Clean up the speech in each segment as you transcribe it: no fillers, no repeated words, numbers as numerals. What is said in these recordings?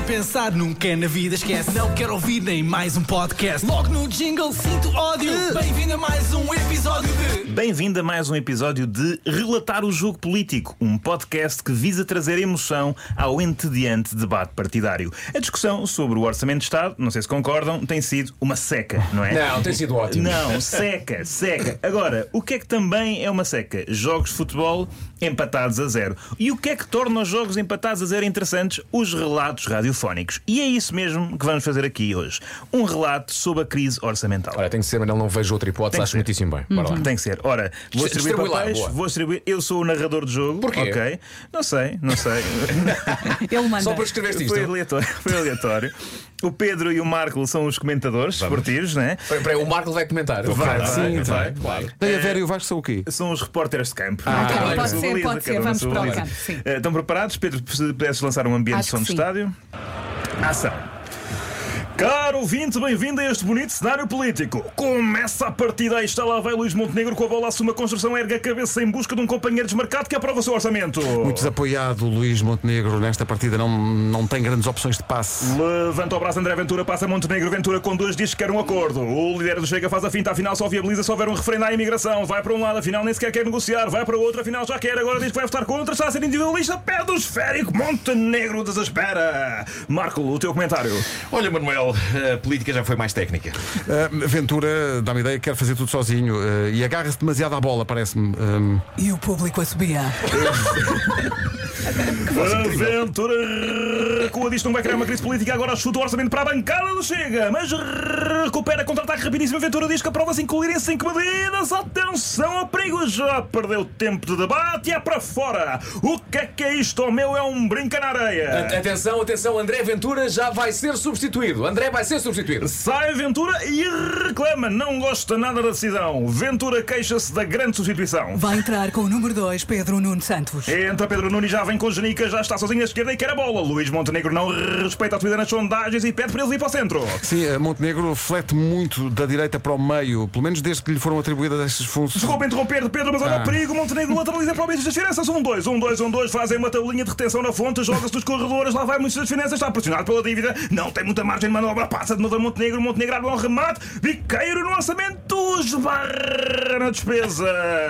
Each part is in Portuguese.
pensar, nunca na vida esquece. Não quero ouvir nem mais um podcast. Logo no jingle sinto ódio. Bem-vindo a mais um episódio de... Bem-vindo a mais um episódio de Relatar o Jogo Político, um podcast que visa trazer emoção ao entediante debate partidário. A discussão sobre o Orçamento de Estado, não sei se concordam, tem sido uma seca, não é? Não, tem sido ótimo. Não, seca. Agora, o que é que também é uma seca? Jogos de futebol empatados a 0. E o que é que torna os jogos empatados a 0 interessantes? Os relatos radiofónicos. E é isso mesmo que vamos fazer aqui hoje. Um relato sobre a crise orçamental. Olha, tem que ser, mas não vejo outra hipótese, acho muitíssimo bem. Bora lá. Tem que ser. Ora, vou distribuir papéis, lá, vou distribuir. Eu sou o narrador do jogo. Porquê? Ok. Não sei. Ele manda. Só para escrever isto. Foi aleatório. O Pedro e o Marco são os comentadores esportivos, não é? Peraí, o Marco vai comentar. Vai. Claro. Daí a Vera e o Vasco são o quê? São os repórteres de campo. Ok, pode ser, Cada um vamos sua para o baliza. campo. Sim. Estão preparados? Pedro, se pudesses lançar um ambiente de Acho som que de sim. estádio. Ação! Caro ouvinte, bem-vindo a este bonito cenário político. Começa a partida, aí está, lá vai Luís Montenegro com a bola, assume a construção, ergue a cabeça em busca de um companheiro desmarcado que aprova o seu orçamento. Muito desapoiado, Luís Montenegro nesta partida não tem grandes opções de passe. Levanta o braço André Ventura, passa Montenegro, Ventura com dois diz que quer um acordo. O líder do Chega faz a finta, afinal só viabiliza se houver um referendo à imigração. Vai para um lado, afinal nem sequer quer negociar. Vai para o outro, afinal já quer, agora diz que vai votar contra. Está a ser individualista, pede o esférico. Montenegro desespera. Marco, o teu comentário. Olha, Manuel, a política já foi mais técnica. Ventura, dá-me ideia, quer fazer tudo sozinho e agarra-se demasiado à bola, parece-me. E o público a subir. Ventura recua, disto não vai criar uma crise política. Agora chuta o orçamento para a bancada do Chega, mas recupera contra-ataque rapidíssimo. Ventura diz que aprova-se incluírem 5 medidas. Atenção ao perigo, já perdeu tempo de debate e é para fora. O que é isto, oh meu? É um brinca na areia. Atenção, André Ventura já vai ser substituído. André vai ser substituído. Sai Ventura e reclama, não gosta nada da decisão. Ventura queixa-se da grande substituição. Vai entrar com o número 2, Pedro Nuno Santos. Entra Pedro Nuno e já vem com Janica, já está sozinho à esquerda e quer a bola. Luís Montenegro não respeita a subida nas sondagens e pede para ele ir para o centro. Sim, Montenegro flete muito da direita para o meio, pelo menos desde que lhe foram atribuídas estas funções. Desculpa interromper, Pedro, mas olha o perigo. Montenegro lateraliza para o meio das finanças. 1-2, fazem uma tabelinha de retenção na fonte, joga-se dos corredores, lá vai muitas das finanças, está pressionado pela dívida, não tem muita margem de manobra, passa de novo a Montenegro abre um remate, biqueiro no orçamento, esbarra na despesa.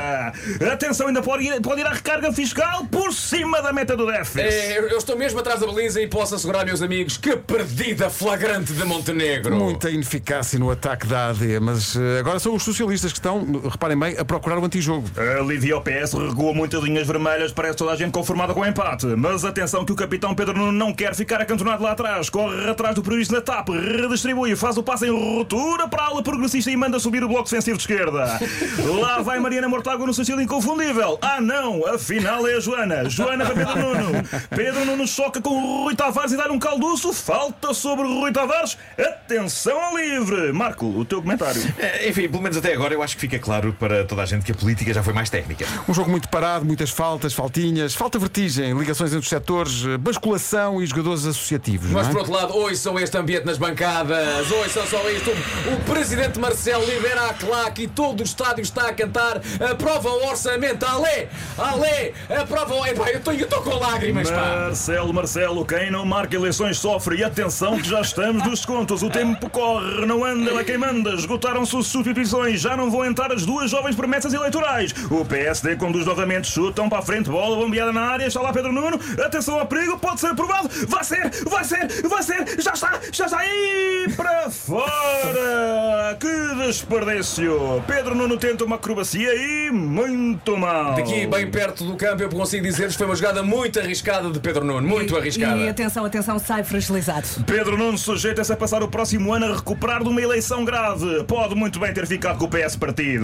Atenção, ainda pode ir à recarga fiscal por cima da meta do déficit. Eu estou mesmo atrás da baliza e posso assegurar, meus amigos, que perdida flagrante de Montenegro. Muita ineficácia no ataque da AD, mas agora são os socialistas que estão, reparem bem, a procurar o antijogo. Alivia o PS, regua muitas linhas vermelhas, parece toda a gente conformada com o empate. Mas atenção que o capitão Pedro Nuno não quer ficar acantonado lá atrás. Corre atrás do previsto na TAP, redistribui, faz o passe em ruptura para a ala progressista e manda subir o bloco defensivo de esquerda. Lá vai Mariana Mortágua no seu estilo inconfundível. Ah não, afinal é a Joana para Pedro Nuno. Pedro Nuno choca com o Rui Tavares e dá um calduço. Falta sobre o Rui Tavares. Atenção ao livre. Marco, o teu comentário. Enfim, pelo menos até agora eu acho que fica claro para toda a gente que a política já foi mais técnica. Um jogo muito parado, muitas faltinhas, falta vertigem, ligações entre os setores, basculação e jogadores associativos. Mas não é? por outro lado, ouçam este ambiente nas bancadas, ouçam só isto. O presidente Marcelo libera a claque e todo o estádio está a cantar. Aprova o orçamento, alê, aprova o... Epá, eu estou com lágrimas, pá. Marcelo, quem não marca eleições sofre. E atenção que já estamos nos descontos. O tempo corre, não anda lá quem manda. Esgotaram-se as substituições, já não vão entrar as duas jovens promessas eleitorais. O PSD conduz novamente, chutam para a frente, bola bombeada na área, está lá Pedro Nuno. Atenção ao perigo, pode ser aprovado. Vai ser, já está aí para fora. Que desperdício. Pedro Nuno tenta uma acrobacia e muito mal. Daqui, bem perto do campo, eu consigo dizer-vos que foi uma jogada muito arriscada de Pedro Nuno. Muito arriscada. E atenção, sai fragilizado. Pedro Nuno sujeita-se a passar o próximo ano a recuperar de uma eleição grave. Pode muito bem ter ficado com o PS partido.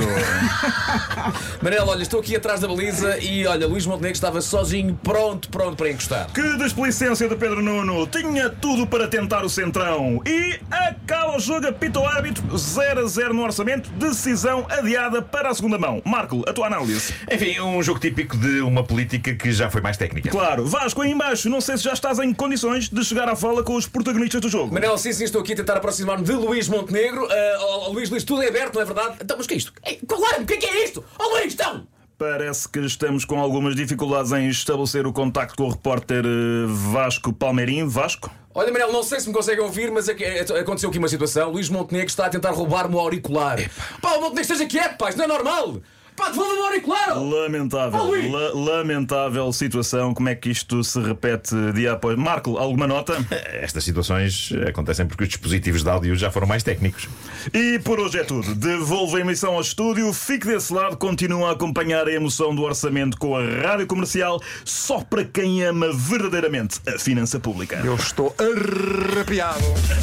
Manel, olha, estou aqui atrás da baliza e olha, Luís Montenegro estava sozinho, pronto para encostar. Que desplicência de Pedro Nuno. Tinha tudo para tentar o centrão. E acaba o jogo, apita o árbitro. 0-0 no orçamento. Decisão adiada para a segunda mão. Marco, a tua análise. Enfim, um jogo típico de uma política que já foi mais técnica. Claro. Vasco, aí embaixo, não sei se já estás em condições de chegar à fala com os protagonistas do jogo. Manel, sim, estou aqui a tentar aproximar-me de Luís Montenegro. Luís, tudo é aberto, não é verdade? Então, mas o que é isto? O que é isto? Luís, então! Parece que estamos com algumas dificuldades em estabelecer o contacto com o repórter Vasco Palmeirim. Vasco? Olha, Manel, não sei se me conseguem ouvir, mas aconteceu aqui uma situação. Luís Montenegro está a tentar roubar-me o auricular. Pá, o Montenegro esteja quieto, pá, isto não é normal. Pá, devolva-me o auricular. Lamentável situação. Como é que isto se repete dia após? Marco, alguma nota? Estas situações acontecem porque os dispositivos de áudio já foram mais técnicos. E por hoje é tudo. Devolvo a emissão ao estúdio. Fique desse lado. Continuam a acompanhar a emoção do orçamento com a Rádio Comercial, só para quem ama verdadeiramente a finança pública. Eu estou arrepiado.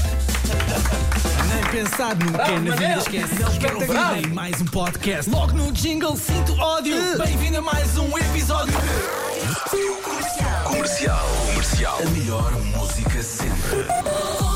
Nem pensar no que é na vida esquece. Não quero ouvir nem mais um podcast. Logo no jingle sinto ódio. Bem-vindo a mais um episódio. Comercial. A melhor música sempre.